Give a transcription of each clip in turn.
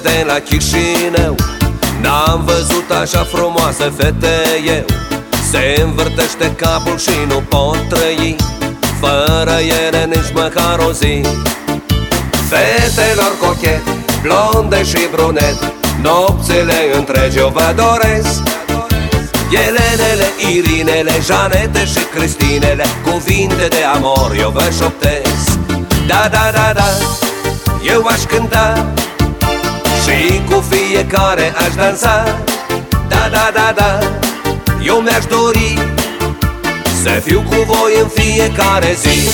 de la Chișinău. N-am văzut așa frumoasă fete eu. Se învârtește capul și nu pot trăi fără ele nici măcar o zi. Fetelor cochet, blonde și brunet, nopțile întregi eu vă doresc. Elenele, Irinele, Janete și Cristinele, cuvinte de amor eu vă șoptesc. Da, da, da, da, eu aș cânta și cu fiecare aș dansa. Da, da, da, da, eu mi-aș dori să fiu cu voi în fiecare zi.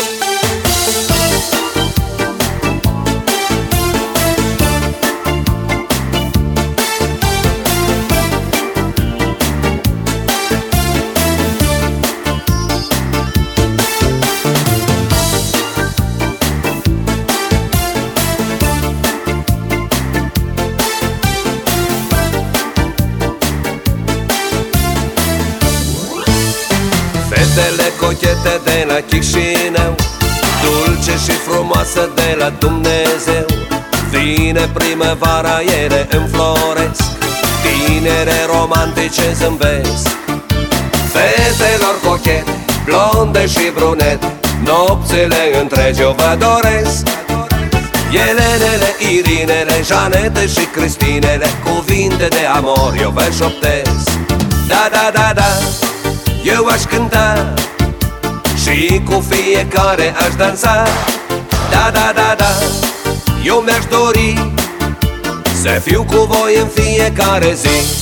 Fetele cochete de la Chișinău, dulce și frumoasă de la Dumnezeu. Vine primăvara, ele înfloresc, tinere romantice zâmbesc. Fetelor cochete, blonde și brunete, nopțile întregi eu vă doresc. Elenele, Irinele, Janete și Cristinele, cuvinte de amor eu vă șoptesc. Da, da, da, da, eu aș cânta și cu fiecare aș dansa. Da, da, da, da, eu mi-aș dori să fiu cu voi în fiecare zi.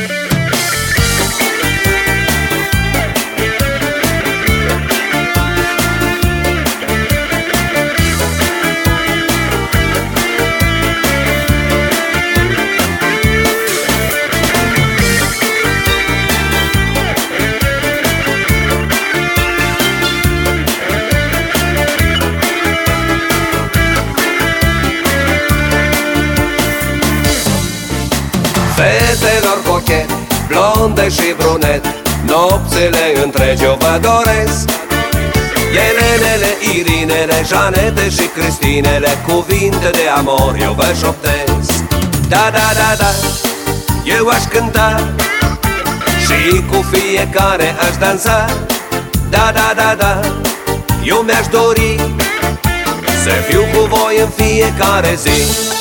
Fetelor cochet, blonde și brunet, nopțile întregi eu vă doresc. Elenele, Irinele, Janete și Cristinele, cuvinte de amor eu vă șoptesc. Da, da, da, da, eu aș cânta și cu fiecare aș dansa. Da, da, da, da, eu mi-aș dori să fiu cu voi în fiecare zi.